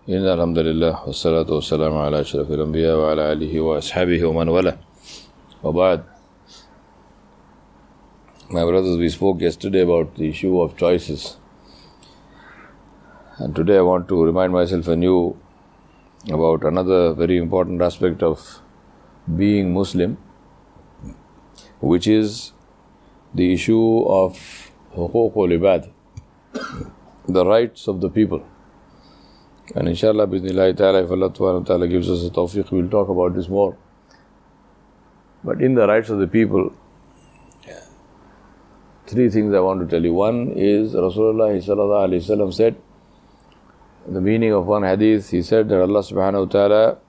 إن الحمد لله والصلاة والسلام على أشرف الأنبياء وعلى آله وأصحابه ومن والاه. وبعد, my brothers, we spoke yesterday about the issue of choices. And today I want to remind myself anew about another very important aspect of being Muslim, which is the issue of huququl ibad, the rights of the people. And inshallah, bismillah ta'ala, if Allah ta'ala gives us a tawfiq, we'll talk about this more. But in the rights of the people, three things I want to tell you. One is Rasulullah sallallahu alaihi wasallam said, the meaning of one hadith, he said that Allah subhanahu wa ta'ala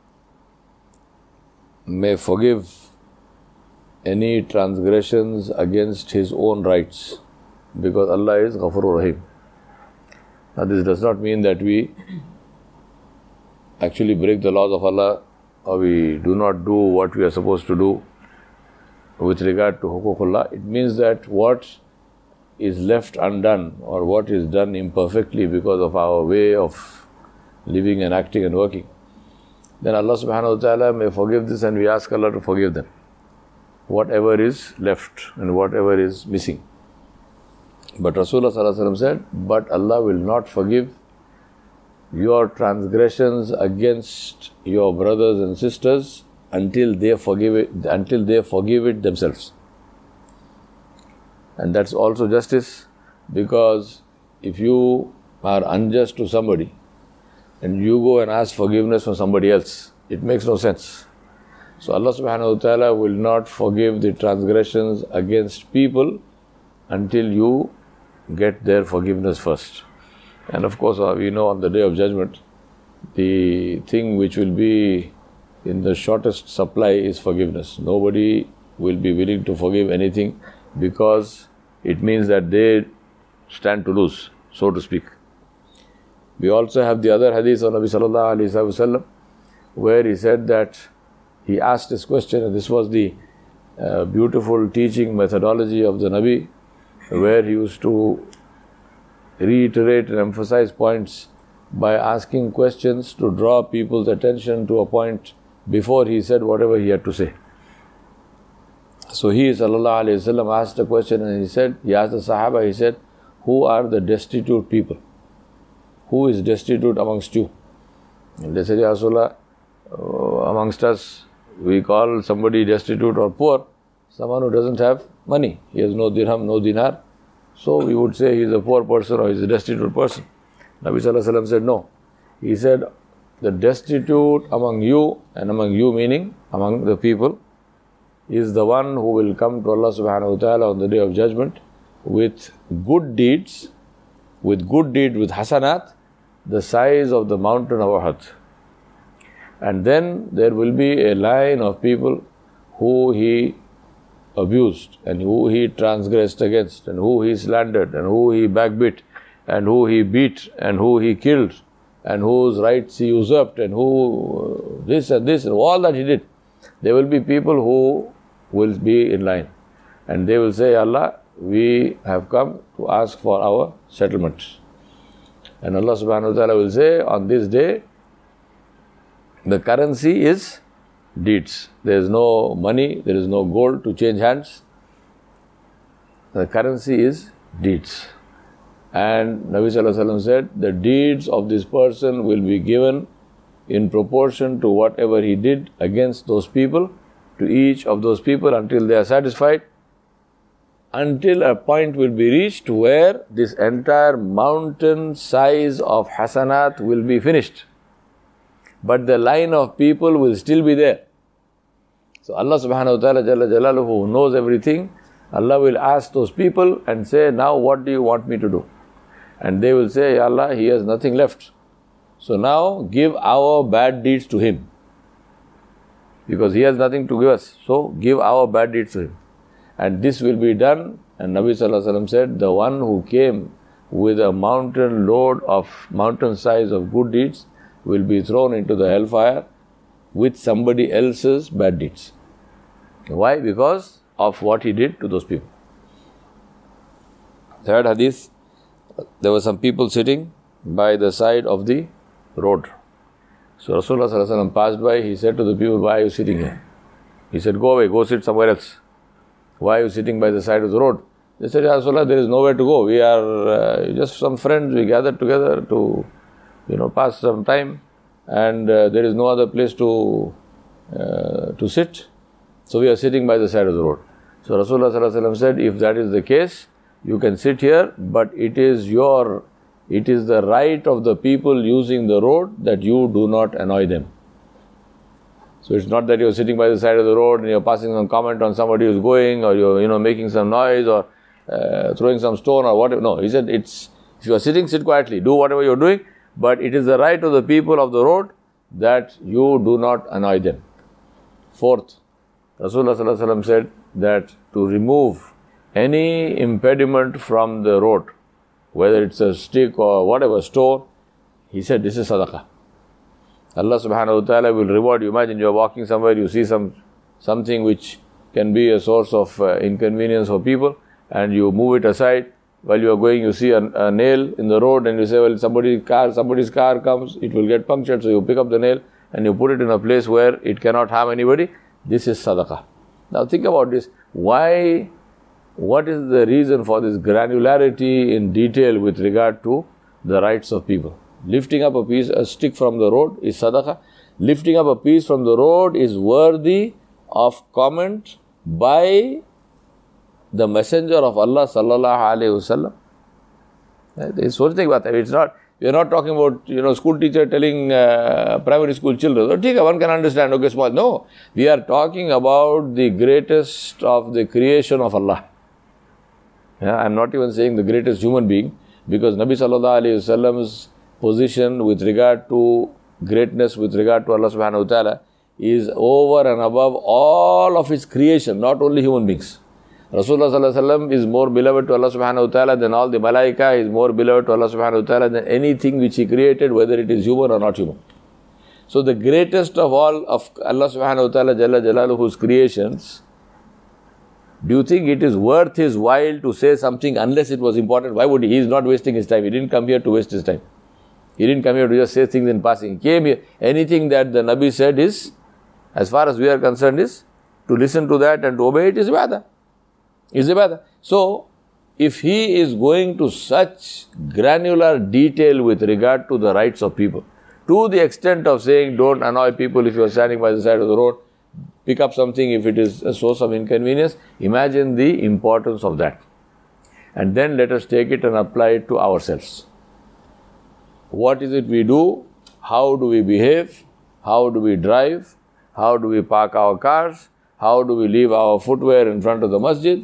may forgive any transgressions against His own rights, because Allah is Ghafurur Rahim. Now this does not mean that we actually break the laws of Allah, or we do not do what we are supposed to do with regard to huququllah. It means that what is left undone, or what is done imperfectly because of our way of living and acting and working, then Allah subhanahu wa ta'ala may forgive this, and we ask Allah to forgive them, whatever is left and whatever is missing. But Rasulullah sallallahu alaihi wasallam said, but Allah will not forgive your transgressions against your brothers and sisters until they forgive it themselves. And that's also justice, because if you are unjust to somebody and you go and ask forgiveness from somebody else, it makes no sense. So Allah subhanahu wa ta'ala will not forgive the transgressions against people until you get their forgiveness first. And of course, we know on the Day of Judgment, the thing which will be in the shortest supply is forgiveness. Nobody will be willing to forgive anything, because it means that they stand to lose, so to speak. We also have the other hadith of Nabi sallallahu alaihi wasallam, where he said that he asked this question, and this was the beautiful teaching methodology of the Nabi, where he used to reiterate and emphasize points by asking questions to draw people's attention to a point before he said whatever he had to say. So he, sallallahu alaihi wasallam, asked a question, and he asked the Sahaba, he said, who are the destitute people? Who is destitute amongst you? And they said, Ya Rasulullah, amongst us, we call somebody destitute or poor someone who doesn't have money. He has no dirham, no dinar. So we would say he is a poor person or he is a destitute person. Nabi sallallahu alaihi wasallam said, no. He said, the destitute among you, and among you meaning among the people, is the one who will come to Allah subhanahu wa ta'ala on the Day of Judgment with good deeds, with hasanat, the size of the mountain of Uhud. And then there will be a line of people who he abused, and who he transgressed against, and who he slandered, and who he backbit, and who he beat, and who he killed, and whose rights he usurped, and who this and all that he did. There will be people who will be in line, and they will say, Allah, we have come to ask for our settlement. And Allah subhanahu wa ta'ala will say, on this day, the currency is deeds. There is no money, there is no gold to change hands. The currency is deeds. And Nabi sallallahu alaihi wasallam said, the deeds of this person will be given in proportion to whatever he did against those people, to each of those people, until they are satisfied, until a point will be reached where this entire mountain size of hasanat will be finished. But the line of people will still be there. So Allah subhanahu wa ta'ala Jalla Jalaluhu, who knows everything, Allah will ask those people and say, now what do you want me to do? And they will say, Ya Allah, he has nothing left. So now give our bad deeds to him, because he has nothing to give us. So give our bad deeds to him. And this will be done. And Nabi sallallahu alaihi wasallam said, the one who came with a mountain size of good deeds will be thrown into the hellfire with somebody else's bad deeds. Why? Because of what he did to those people. Third hadith, there were some people sitting by the side of the road. So Rasulullah sallallahu alaihi wasallam passed by, he said to the people, why are you sitting here? He said, go away, go sit somewhere else. Why are you sitting by the side of the road? They said, Ya Rasulullah, there is nowhere to go. We are just some friends, we gathered together to, pass some time, and there is no other place to sit. So we are sitting by the side of the road. So Rasulullah sallallahu alaihi wasallam said, if that is the case, you can sit here, but it is the right of the people using the road that you do not annoy them. So it's not that you're sitting by the side of the road and you're passing some comment on somebody who's going, or you're making some noise, or throwing some stone or whatever. No, he said, if you are sitting, sit quietly, do whatever you're doing, but it is the right of the people of the road that you do not annoy them. Fourth, Rasulullah sallallahu alaihi wasallam said that to remove any impediment from the road, whether it's a stick or whatever, stone, he said, this is sadaqah. Allah subhanahu wa ta'ala will reward you. Imagine you're walking somewhere, you see something which can be a source of inconvenience for people, and you move it aside. While you are going, you see a nail in the road, and you say, well, somebody's car comes, it will get punctured, so you pick up the nail and you put it in a place where it cannot harm anybody. This is sadaqah. Now think about this. Why? What is the reason for this granularity in detail with regard to the rights of people? Lifting up a stick from the road is sadaqah. Lifting up a piece from the road is worthy of comment by the Messenger of Allah sallallahu alaihi wasallam. It's not. We are not talking about school teacher telling primary school children, one can understand, okay, small. No, we are talking about the greatest of the creation of Allah. I am not even saying the greatest human being, because Nabi sallallahu alaihi wasallam's position with regard to greatness, with regard to Allah subhanahu wa ta'ala, is over and above all of his creation, not only human beings. Rasulullah sallallahu alaihi wasallam is more beloved to Allah subhanahu wa ta'ala than all the malaika, is more beloved to Allah subhanahu wa ta'ala than anything which he created, whether it is human or not human. So the greatest of all of Allah subhanahu wa ta'ala Jalla Jalaluhu's creations, do you think it is worth his while to say something unless it was important? Why would he? He is not wasting his time. He didn't come here to waste his time. He didn't come here to just say things in passing. He came here. Anything that the Nabi said is, as far as we are concerned, is to listen to that and to obey it is ibadah. So, if he is going to such granular detail with regard to the rights of people, to the extent of saying, don't annoy people if you are standing by the side of the road, pick up something if it is a source of inconvenience, imagine the importance of that. And then let us take it and apply it to ourselves. What is it we do? How do we behave? How do we drive? How do we park our cars? How do we leave our footwear in front of the masjid?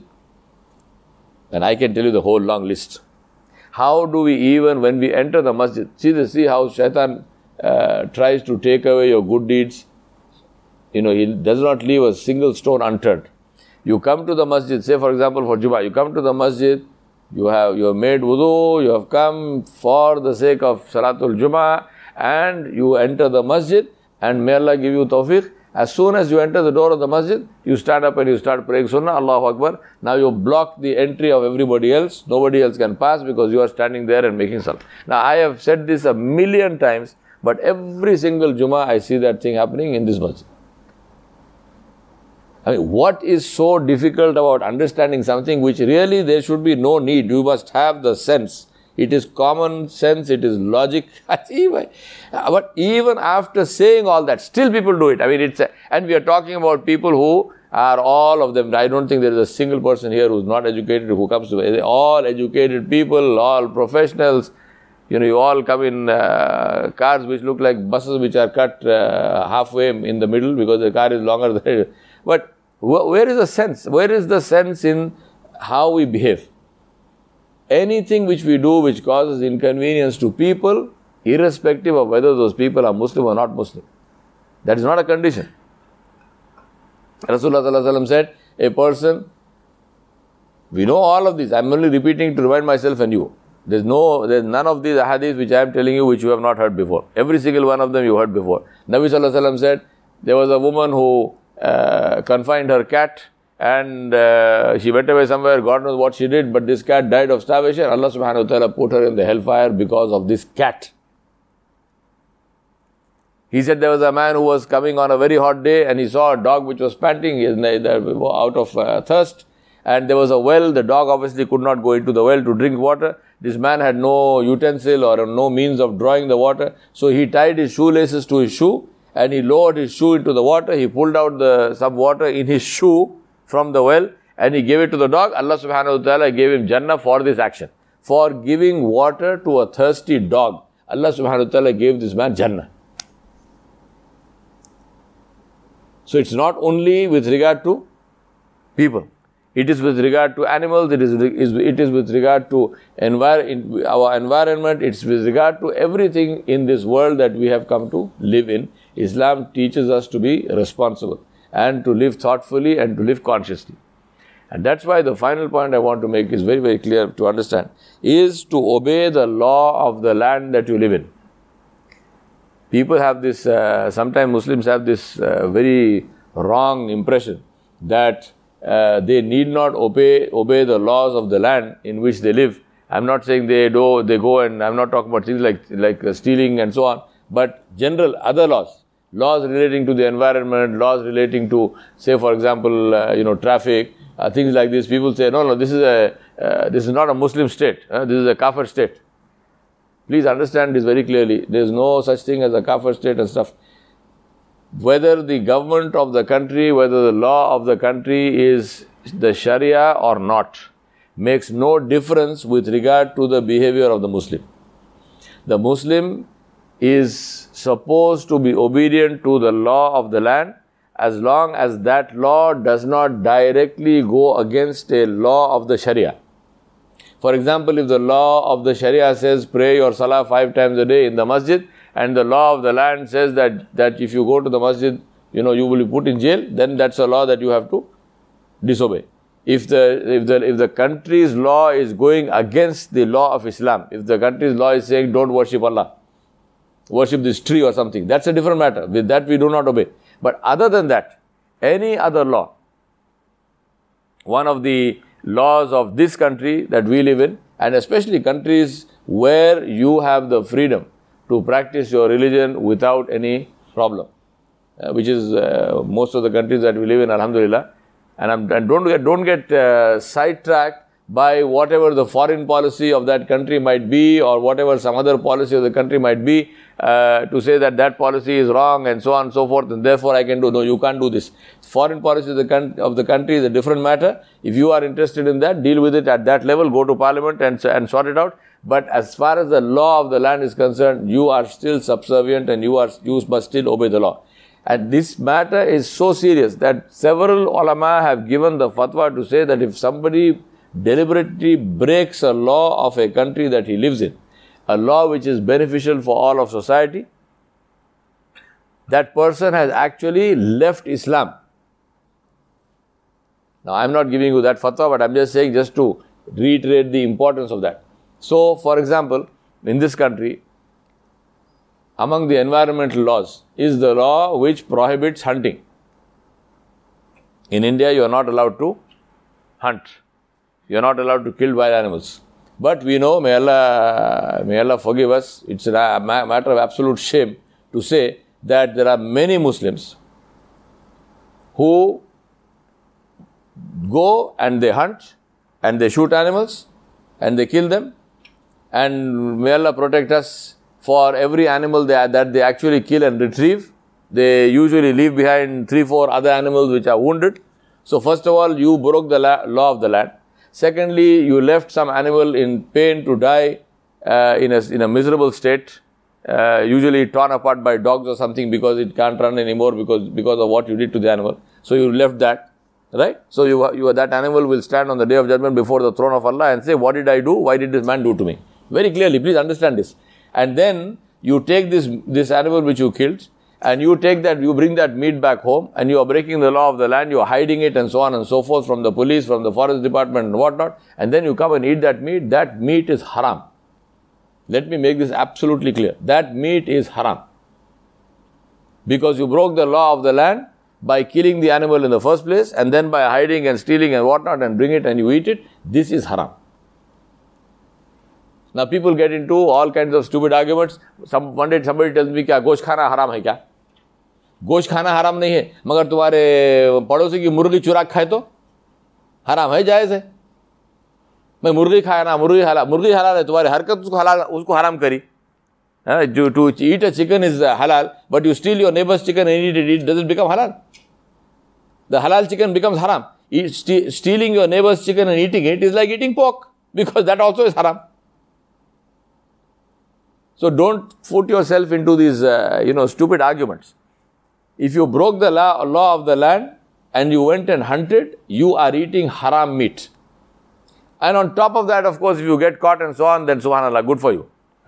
And I can tell you the whole long list. How do we even, when we enter the masjid, see how shaitan tries to take away your good deeds. He does not leave a single stone unturned. You come to the masjid, say for example for Jummah, you come to the masjid, you have made wudu, you have come for the sake of Salatul Jummah, and you enter the masjid, and may Allah give you tawfiq. As soon as you enter the door of the masjid, you stand up and you start praying Sunnah, Allahu Akbar. Now you block the entry of everybody else. Nobody else can pass because you are standing there and making salah. Now I have said this 1,000,000 times, but every single Jummah I see that thing happening in this masjid. What is so difficult about understanding something which really there should be no need? You must have the sense. It is common sense, it is logic. But even after saying all that, still people do it. And we are talking about people who are all of them. I don't think there is a single person here who is not educated, who comes to all educated people, all professionals. You all come in cars which look like buses which are cut halfway in the middle because the car is longer than. But where is the sense? Where is the sense in how we behave? Anything which we do which causes inconvenience to people, irrespective of whether those people are Muslim or not Muslim, that is not a condition. Rasulullah sallallahu alaihi wasallam said, a person, we know all of this, I am only repeating to remind myself and you. There's none of these hadiths which I am telling you which you have not heard before. Every single one of them you heard before. Nabi sallallahu alaihi wasallam said, there was a woman who confined her cat, and she went away somewhere, God knows what she did, but this cat died of starvation. Allah subhanahu wa ta'ala put her in the hellfire because of this cat. He said there was a man who was coming on a very hot day and he saw a dog which was panting out of thirst, and there was a well. The dog obviously could not go into the well to drink water. This man had no utensil or no means of drawing the water, so he tied his shoelaces to his shoe and he lowered his shoe into the water. He pulled out some water in his shoe from the well and he gave it to the dog. Allah subhanahu wa ta'ala gave him Jannah for this action. For giving water to a thirsty dog, Allah subhanahu wa ta'ala gave this man Jannah. So it's not only with regard to people. It is with regard to animals, it is with regard to our environment, it's with regard to everything in this world that we have come to live in. Islam teaches us to be responsible and to live thoughtfully and to live consciously. And that's why the final point I want to make is very, very clear to understand, is to obey the law of the land that you live in. People have this, sometimes Muslims have this very wrong impression that they need not obey the laws of the land in which they live. I'm not saying they go, and I'm not talking about things like stealing and so on, but general other laws relating to the environment, laws relating to, say for example, traffic, things like this. People say, no, this is not a Muslim state, this is a kafir state. Please understand this very clearly. There is no such thing as a kafir state and stuff. Whether the government of the country, whether the law of the country is the Sharia or not, makes no difference with regard to the behavior of the Muslim. The Muslim is supposed to be obedient to the law of the land as long as that law does not directly go against a law of the Sharia. For example, if the law of the Sharia says pray your salah 5 times a day in the masjid, and the law of the land says that if you go to the masjid, you will be put in jail, then that's a law that you have to disobey. If the country's law is going against the law of Islam, if the country's law is saying don't worship Allah, worship this tree or something, that's a different matter. With that we do not obey. But other than that, any other law, one of the laws of this country that we live in, and especially countries where you have the freedom to practice your religion without any problem, which is most of the countries that we live in, alhamdulillah. And don't get sidetracked by whatever the foreign policy of that country might be, or whatever some other policy of the country might be, to say that policy is wrong and so on and so forth, and therefore I can do. No, you can't do this. Foreign policy of the country is a different matter. If you are interested in that, deal with it at that level, go to parliament and sort it out. But as far as the law of the land is concerned, you are still subservient and you must still obey the law. And this matter is so serious that several ulama have given the fatwa to say that if somebody deliberately breaks a law of a country that he lives in, a law which is beneficial for all of society, that person has actually left Islam. Now, I'm not giving you that fatwa, but I'm just saying, just to reiterate the importance of that. So, for example, in this country, among the environmental laws is the law which prohibits hunting. In India, you are not allowed to hunt. You are not allowed to kill wild animals. But we know, may Allah forgive us, it's a matter of absolute shame to say that there are many Muslims who go and they hunt and they shoot animals and they kill them, and may Allah protect us, for every animal that they actually kill and retrieve, they usually leave behind 3-4 other animals which are wounded. So first of all, you broke the law of the land. Secondly, you left some animal in pain to die in a miserable state, usually torn apart by dogs or something because it can't run anymore because of what you did to the animal. So you left that, right? So that animal will stand on the Day of Judgment before the throne of Allah and say, what did I do? Why did this man do to me? Very clearly, please understand this. And then you take this animal which you killed, and you bring that meat back home, and you are breaking the law of the land, you are hiding it and so on and so forth from the police, from the forest department and whatnot, and then you come and eat that meat is haram. Let me make this absolutely clear. That meat is haram. Because you broke the law of the land by killing the animal in the first place, and then by hiding and stealing and whatnot and bring it and you eat it. This is haram. Now people get into all kinds of stupid arguments. One day somebody tells me क्या गोश्त खाना हराम है क्या? गोश्त खाना हराम नहीं है, मगर तुम्हारे पड़ोसी की मुर्गी चुरा खाए तो हराम है, जायज़ है. मैं मुर्गी खाया ना, मुर्गी हलाल है, तुम्हारी हरकत उसको हराम करी. To eat a chicken is halal, but you steal your neighbor's chicken and eat it, does it become halal? The halal chicken becomes haram. Stealing your neighbor's chicken and eating it is like eating pork, because that also is haram. So don't put yourself into these stupid arguments. If you broke the law of the land and you went and hunted, you are eating haram meat. And on top of that, of course, if you get caught and so on, then subhanallah, good for you.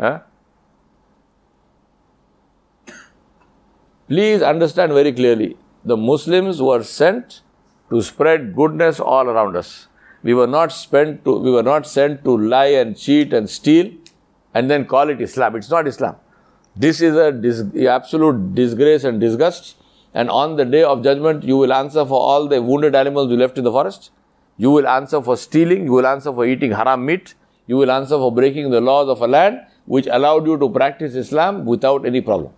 Please understand very clearly, the Muslims were sent to spread goodness all around us. We were not sent to lie and cheat and steal and then call it Islam. It's not Islam. This is a absolute disgrace and disgust. And on the day of judgment, you will answer for all the wounded animals you left in the forest. You will answer for stealing. You will answer for eating haram meat. You will answer for breaking the laws of a land which allowed you to practice Islam without any problem.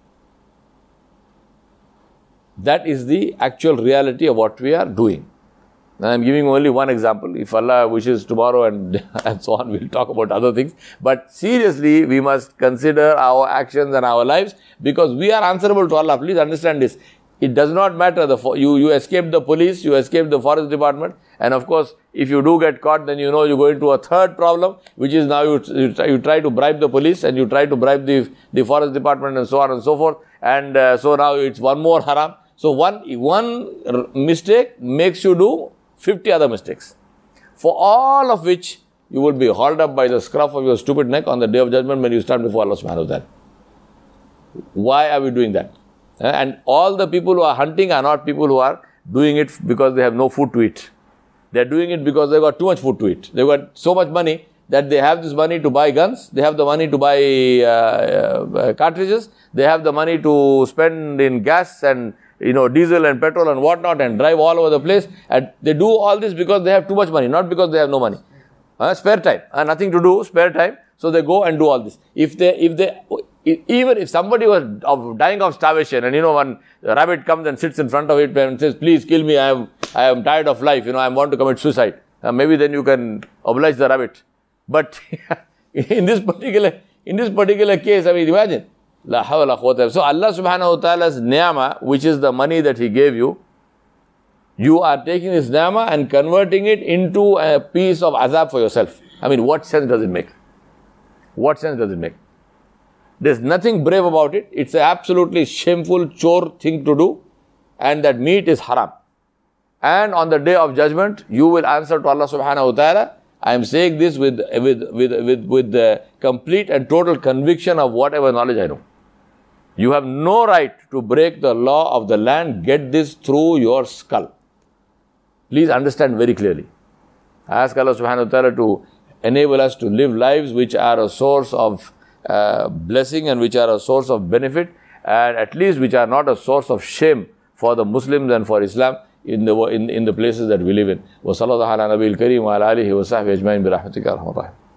That is the actual reality of what we are doing. And I am giving only one example. If Allah wishes, tomorrow and so on, we'll talk about other things. But seriously, we must consider our actions and our lives, because we are answerable to Allah. Please understand this. It does not matter. You escape the police, you escape the forest department, and of course, if you do get caught, then you go into a third problem, which is now you try to bribe the police and you try to bribe the forest department and so on and so forth. And so now it's one more haram. So one mistake makes you do 50 other mistakes, for all of which you will be hauled up by the scruff of your stupid neck on the day of judgment when you stand before Allah subhanahu wa ta'ala. Why are we doing that? And all the people who are hunting are not people who are doing it because they have no food to eat. They are doing it because they've got too much food to eat. They've got so much money that they have this money to buy guns, they have the money to buy cartridges, they have the money to spend in gas and diesel and petrol and whatnot, and drive all over the place. And they do all this because they have too much money, not because they have no money. Spare time, nothing to do, spare time. So they go and do all this. Even if somebody was dying of starvation, and one rabbit comes and sits in front of it and says, "Please kill me, I am tired of life, I want to commit suicide." Maybe then you can oblige the rabbit. But in this particular case, imagine. La hawla quwwata. So Allah subhanahu wa ta'ala's ni'mah, which is the money that He gave you, you are taking this ni'mah and converting it into a piece of azab for yourself. What sense does it make? What sense does it make? There's nothing brave about it. It's an absolutely shameful chore thing to do, and that meat is haram. And on the day of judgment, you will answer to Allah subhanahu wa ta'ala. I am saying this with the complete and total conviction of whatever knowledge I know. You have no right to break the law of the land. Get this through your skull. Please understand very clearly. I ask Allah subhanahu wa ta'ala to enable us to live lives which are a source of blessing and which are a source of benefit, and at least which are not a source of shame for the Muslims and for Islam in the places that we live in. Wa sallallahu ala nabiyil kareem wa ala alihi wa sahbihi ajma'in bi rahmatika arhamar rahim.